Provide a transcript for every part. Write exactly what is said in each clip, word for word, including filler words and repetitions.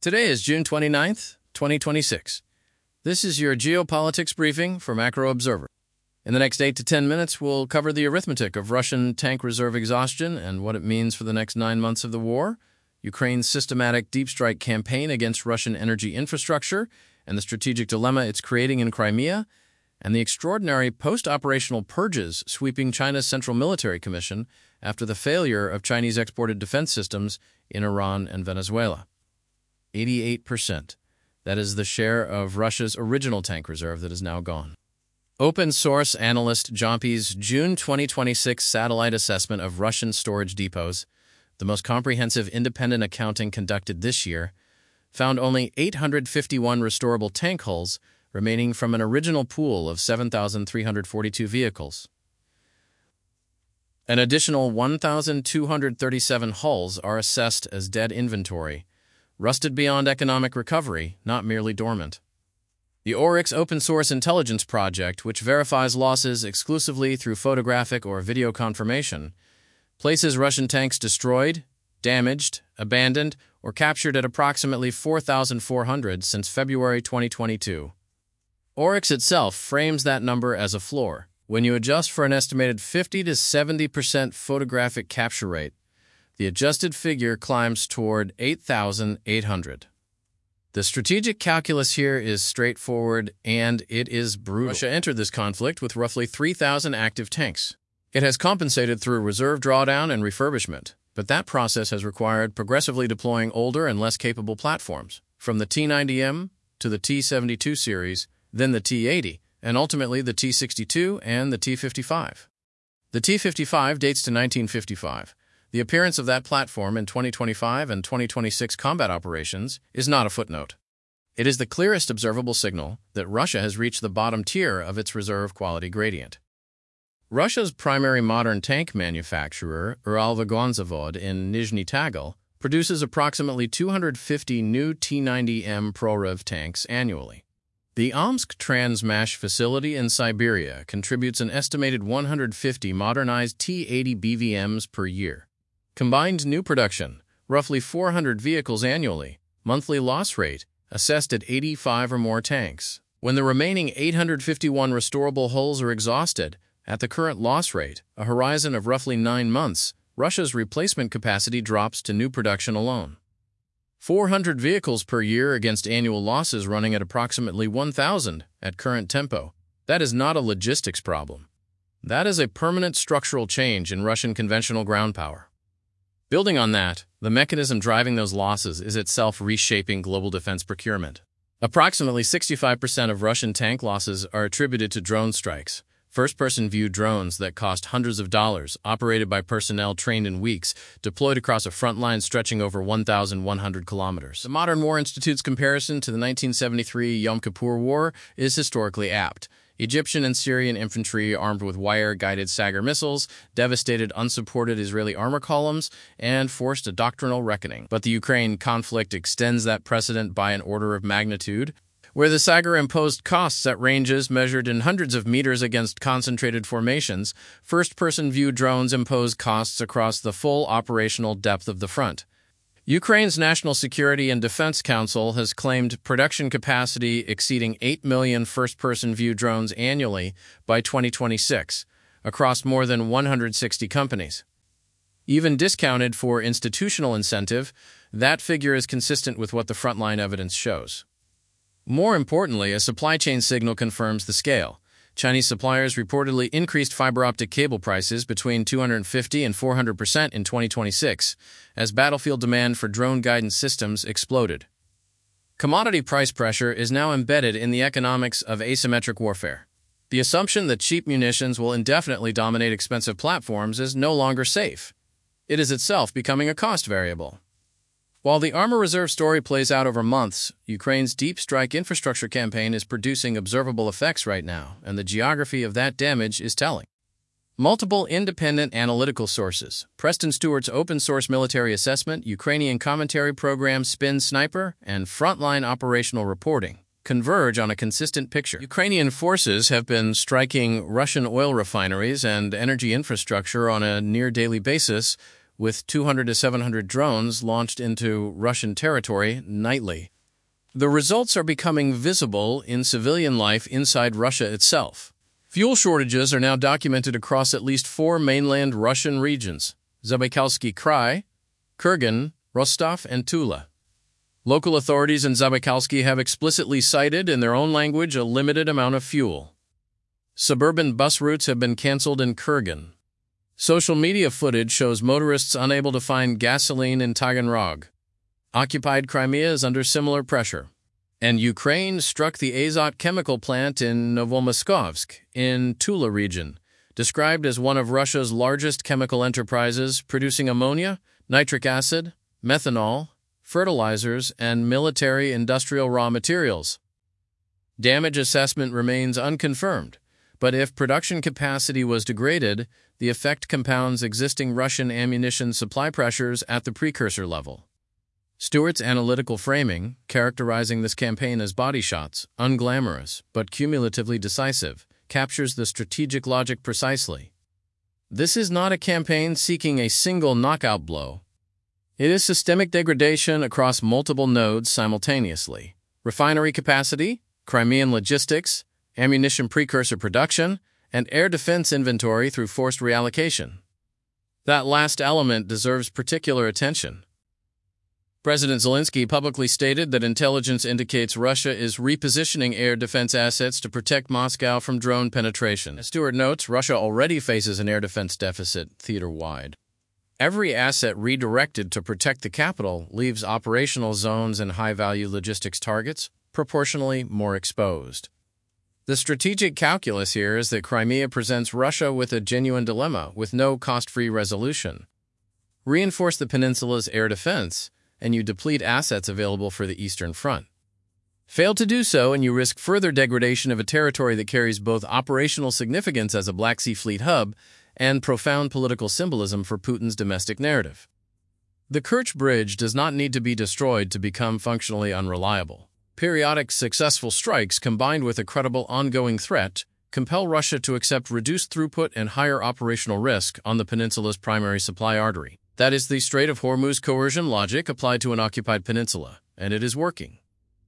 Today is June twenty-ninth, twenty twenty-six. This is your geopolitics briefing for Macro Observer. In the next eight to ten minutes, we'll cover the arithmetic of Russian tank reserve exhaustion and what it means for the next nine months of the war, Ukraine's systematic deep strike campaign against Russian energy infrastructure and the strategic dilemma it's creating in Crimea, and the extraordinary post-operational purges sweeping China's Central Military Commission after the failure of Chinese exported defense systems in Iran and Venezuela. eighty-eight percent. That is the share of Russia's original tank reserve that is now gone. Open source analyst Jompy's June twenty twenty-six satellite assessment of Russian storage depots, the most comprehensive independent accounting conducted this year, found only eight hundred fifty-one restorable tank hulls remaining from an original pool of seven thousand three hundred forty-two vehicles. An additional one thousand two hundred thirty-seven hulls are assessed as dead inventory, rusted beyond economic recovery, not merely dormant. The Oryx open-source intelligence project, which verifies losses exclusively through photographic or video confirmation, places Russian tanks destroyed, damaged, abandoned, or captured at approximately four thousand four hundred since February twenty twenty-two. Oryx itself frames that number as a floor. When you adjust for an estimated fifty to seventy percent photographic capture rate, the adjusted figure climbs toward eight thousand eight hundred. The strategic calculus here is straightforward, and it is brutal. Russia entered this conflict with roughly three thousand active tanks. It has compensated through reserve drawdown and refurbishment, but that process has required progressively deploying older and less capable platforms, from the T ninety M to the T seventy-two series, then the T eighty, and ultimately the T sixty-two and the T fifty-five. The T fifty-five dates to nineteen fifty-five. The appearance of that platform in twenty twenty-five and twenty twenty-six combat operations is not a footnote. It is the clearest observable signal that Russia has reached the bottom tier of its reserve quality gradient. Russia's primary modern tank manufacturer, Uralvagonzavod in Nizhny Tagil, produces approximately two hundred fifty new T ninety M Prorev tanks annually. The Omsk Transmash facility in Siberia contributes an estimated one hundred fifty modernized T eighty B V Ms per year. Combined new production, roughly four hundred vehicles annually, monthly loss rate, assessed at eighty-five or more tanks. When the remaining eight hundred fifty-one restorable hulls are exhausted, at the current loss rate, a horizon of roughly nine months, Russia's replacement capacity drops to new production alone. four hundred vehicles per year against annual losses running at approximately one thousand at current tempo. That is not a logistics problem. That is a permanent structural change in Russian conventional ground power. Building on that, the mechanism driving those losses is itself reshaping global defense procurement. Approximately sixty-five percent of Russian tank losses are attributed to drone strikes, first-person view drones that cost hundreds of dollars, operated by personnel trained in weeks, deployed across a front line stretching over one thousand one hundred kilometers. The Modern War Institute's comparison to the nineteen seventy-three Yom Kippur War is historically apt. Egyptian and Syrian infantry armed with wire-guided Sagar missiles devastated unsupported Israeli armor columns and forced a doctrinal reckoning. But the Ukraine conflict extends that precedent by an order of magnitude, where the Sagar imposed costs at ranges measured in hundreds of meters against concentrated formations. First-person view drones impose costs across the full operational depth of the front. Ukraine's National Security and Defense Council has claimed production capacity exceeding eight million first-person view drones annually by twenty twenty-six, across more than one hundred sixty companies. Even discounted for institutional incentive, that figure is consistent with what the frontline evidence shows. More importantly, a supply chain signal confirms the scale. Chinese suppliers reportedly increased fiber optic cable prices between two hundred fifty and four hundred percent in twenty twenty-six, as battlefield demand for drone guidance systems exploded. Commodity price pressure is now embedded in the economics of asymmetric warfare. The assumption that cheap munitions will indefinitely dominate expensive platforms is no longer safe. It is itself becoming a cost variable. While the armor reserve story plays out over months, Ukraine's deep strike infrastructure campaign is producing observable effects right now, and the geography of that damage is telling. Multiple independent analytical sources, Preston Stewart's open-source military assessment, Ukrainian commentary program Spin Sniper, and frontline operational reporting, converge on a consistent picture. Ukrainian forces have been striking Russian oil refineries and energy infrastructure on a near-daily basis, with two hundred to seven hundred drones launched into Russian territory nightly. The results are becoming visible in civilian life inside Russia itself. Fuel shortages are now documented across at least four mainland Russian regions: Zabaykalsky Krai, Kurgan, Rostov, and Tula. Local authorities in Zabaykalsky have explicitly cited in their own language a limited amount of fuel. Suburban bus routes have been canceled in Kurgan. Social media footage shows motorists unable to find gasoline in Taganrog. Occupied Crimea is under similar pressure. And Ukraine struck the Azot chemical plant in Novomoskovsk, in Tula region, described as one of Russia's largest chemical enterprises, producing ammonia, nitric acid, methanol, fertilizers, and military industrial raw materials. Damage assessment remains unconfirmed, but if production capacity was degraded, the effect compounds existing Russian ammunition supply pressures at the precursor level. Stewart's analytical framing, characterizing this campaign as body shots, unglamorous but cumulatively decisive, captures the strategic logic precisely. This is not a campaign seeking a single knockout blow. It is systemic degradation across multiple nodes simultaneously: refinery capacity, Crimean logistics, ammunition precursor production, and air defense inventory through forced reallocation. That last element deserves particular attention. President Zelensky publicly stated that intelligence indicates Russia is repositioning air defense assets to protect Moscow from drone penetration. As Stewart notes, Russia already faces an air defense deficit theater-wide. Every asset redirected to protect the capital leaves operational zones and high-value logistics targets proportionally more exposed. The strategic calculus here is that Crimea presents Russia with a genuine dilemma with no cost-free resolution. Reinforce the peninsula's air defense, and you deplete assets available for the Eastern Front. Fail to do so, and you risk further degradation of a territory that carries both operational significance as a Black Sea Fleet hub and profound political symbolism for Putin's domestic narrative. The Kerch Bridge does not need to be destroyed to become functionally unreliable. Periodic successful strikes combined with a credible ongoing threat compel Russia to accept reduced throughput and higher operational risk on the peninsula's primary supply artery. That is the Strait of Hormuz coercion logic applied to an occupied peninsula, and it is working.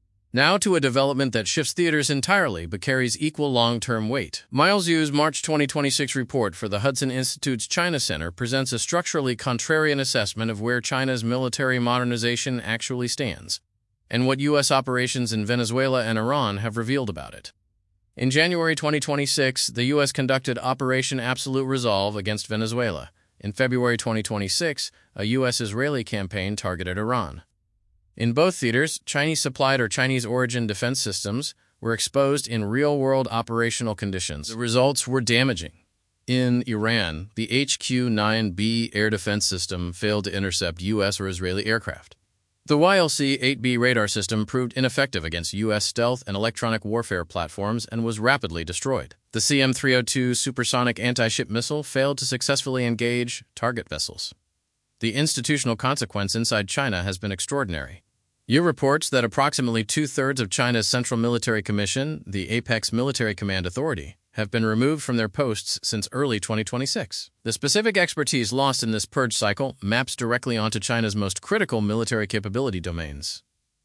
Now to a development that shifts theaters entirely but carries equal long-term weight. Miles Yu's March twenty twenty-six report for the Hudson Institute's China Center presents a structurally contrarian assessment of where China's military modernization actually stands, and what U S operations in Venezuela and Iran have revealed about it. In January twenty twenty-six, the U S conducted Operation Absolute Resolve against Venezuela. In February twenty twenty-six, a U S-Israeli campaign targeted Iran. In both theaters, Chinese-supplied or Chinese-origin defense systems were exposed in real-world operational conditions. The results were damaging. In Iran, the H Q nine B air defense system failed to intercept U S or Israeli aircraft. The Y L C eight B radar system proved ineffective against U S stealth and electronic warfare platforms and was rapidly destroyed. The C M three oh two supersonic anti-ship missile failed to successfully engage target vessels. The institutional consequence inside China has been extraordinary. Yu reports that approximately two-thirds of China's Central Military Commission, the Apex Military Command Authority, have been removed from their posts since early twenty twenty-six. The specific expertise lost in this purge cycle maps directly onto China's most critical military capability domains.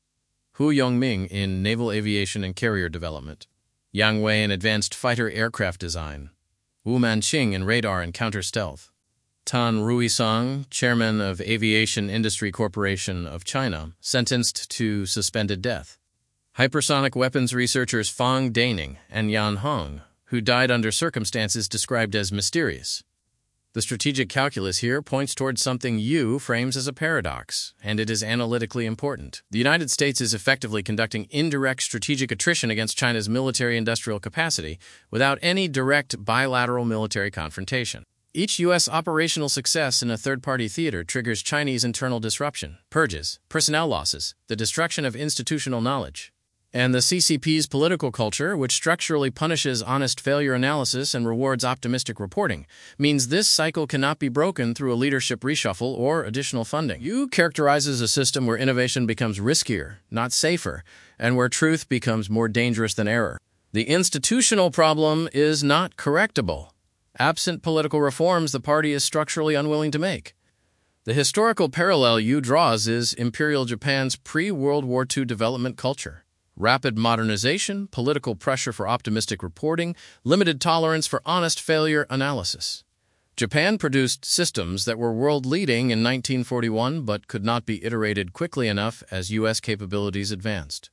Hu Yongming in naval aviation and carrier development, Yang Wei in advanced fighter aircraft design, Wu Manqing in radar and counter-stealth, Tan Ruisong, chairman of Aviation Industry Corporation of China, sentenced to suspended death. Hypersonic weapons researchers Fang Daining and Yan Hong, who died under circumstances described as mysterious. The strategic calculus here points towards something Yu frames as a paradox, and it is analytically important. The United States is effectively conducting indirect strategic attrition against China's military-industrial capacity without any direct bilateral military confrontation. Each U S operational success in a third-party theater triggers Chinese internal disruption, purges, personnel losses, the destruction of institutional knowledge. And the C C P's political culture, which structurally punishes honest failure analysis and rewards optimistic reporting, means this cycle cannot be broken through a leadership reshuffle or additional funding. Yu characterizes a system where innovation becomes riskier, not safer, and where truth becomes more dangerous than error. The institutional problem is not correctable. Absent political reforms, the party is structurally unwilling to make. The historical parallel Yu draws is Imperial Japan's pre-World War Two development culture. Rapid modernization, political pressure for optimistic reporting, limited tolerance for honest failure analysis. Japan produced systems that were world-leading in nineteen forty-one but could not be iterated quickly enough as U S capabilities advanced.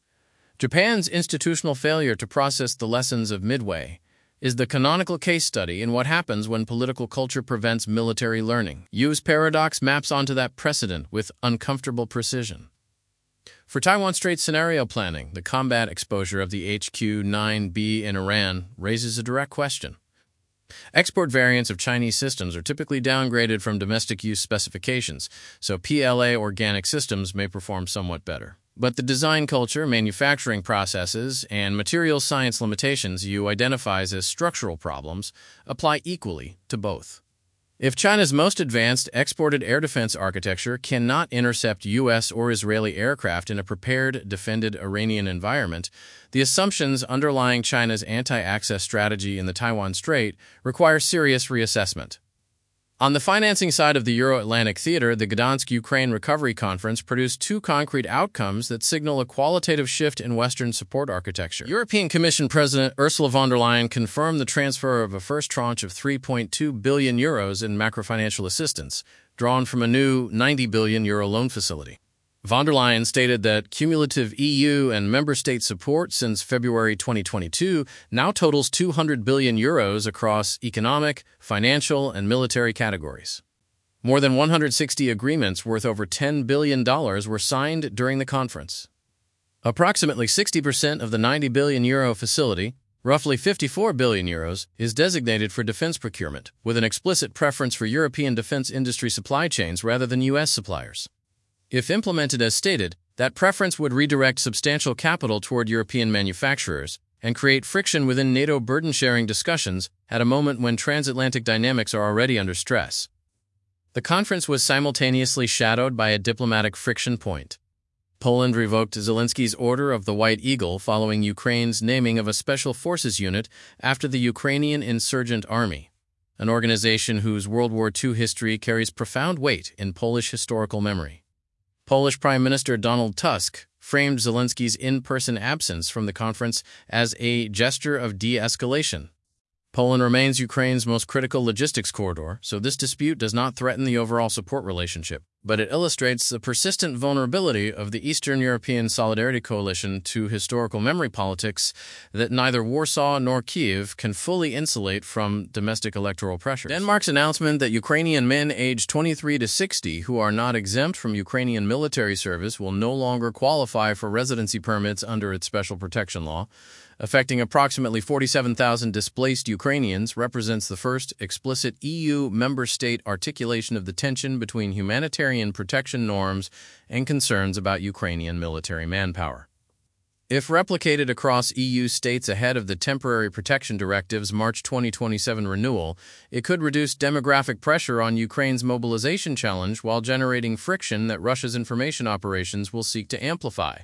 Japan's institutional failure to process the lessons of Midway is the canonical case study in what happens when political culture prevents military learning. Yu's paradox maps onto that precedent with uncomfortable precision. For Taiwan Strait scenario planning, the combat exposure of the H Q nine B in Iran raises a direct question. Export variants of Chinese systems are typically downgraded from domestic use specifications, so P L A organic systems may perform somewhat better. But the design culture, manufacturing processes, and materials science limitations Yu identifies as structural problems apply equally to both. If China's most advanced exported air defense architecture cannot intercept U S or Israeli aircraft in a prepared, defended Iranian environment, the assumptions underlying China's anti-access strategy in the Taiwan Strait require serious reassessment. On the financing side of the Euro-Atlantic theater, the Gdansk Ukraine Recovery Conference produced two concrete outcomes that signal a qualitative shift in Western support architecture. European Commission President Ursula von der Leyen confirmed the transfer of a first tranche of three point two billion euros in macrofinancial assistance, drawn from a new ninety billion euro loan facility. Von der Leyen stated that cumulative E U and member state support since February twenty twenty-two now totals two hundred billion euros across economic, financial, and military categories. More than one hundred sixty agreements worth over ten billion dollars were signed during the conference. Approximately sixty percent of the ninety billion euro facility, roughly fifty-four billion euros, is designated for defense procurement, with an explicit preference for European defense industry supply chains rather than U S suppliers. If implemented as stated, that preference would redirect substantial capital toward European manufacturers and create friction within NATO burden-sharing discussions at a moment when transatlantic dynamics are already under stress. The conference was simultaneously shadowed by a diplomatic friction point. Poland revoked Zelensky's order of the White Eagle following Ukraine's naming of a special forces unit after the Ukrainian Insurgent Army, an organization whose World War Two history carries profound weight in Polish historical memory. Polish Prime Minister Donald Tusk framed Zelensky's in-person absence from the conference as a gesture of de-escalation. Poland remains Ukraine's most critical logistics corridor, so this dispute does not threaten the overall support relationship, but it illustrates the persistent vulnerability of the Eastern European Solidarity Coalition to historical memory politics that neither Warsaw nor Kyiv can fully insulate from domestic electoral pressures. Denmark's announcement that Ukrainian men aged twenty-three to sixty who are not exempt from Ukrainian military service will no longer qualify for residency permits under its special protection law, affecting approximately forty-seven thousand displaced Ukrainians, represents the first explicit E U member state articulation of the tension between humanitarian protection norms and concerns about Ukrainian military manpower. If replicated across E U states ahead of the Temporary Protection Directive's March twenty twenty-seven renewal, it could reduce demographic pressure on Ukraine's mobilization challenge while generating friction that Russia's information operations will seek to amplify.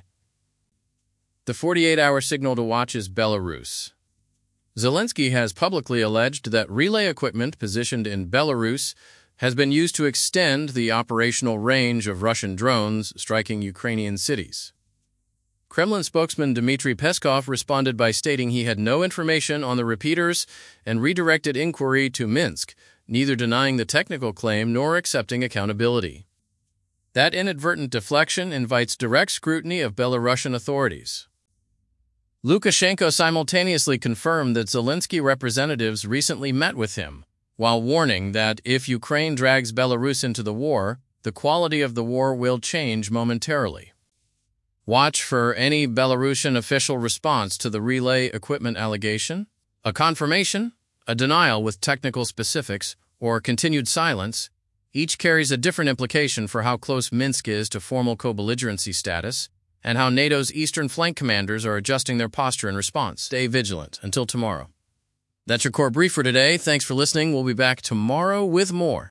The forty-eight hour signal to watch is Belarus. Zelensky has publicly alleged that relay equipment positioned in Belarus has been used to extend the operational range of Russian drones striking Ukrainian cities. Kremlin spokesman Dmitry Peskov responded by stating he had no information on the repeaters and redirected inquiry to Minsk, neither denying the technical claim nor accepting accountability. That inadvertent deflection invites direct scrutiny of Belarusian authorities. Lukashenko simultaneously confirmed that Zelensky representatives recently met with him, while warning that if Ukraine drags Belarus into the war, the quality of the war will change momentarily. Watch for any Belarusian official response to the relay equipment allegation, a confirmation, a denial with technical specifics, or continued silence. Each carries a different implication for how close Minsk is to formal co-belligerency status, and how NATO's eastern flank commanders are adjusting their posture in response. Stay vigilant. Until tomorrow. That's your core brief for today. Thanks for listening. We'll be back tomorrow with more.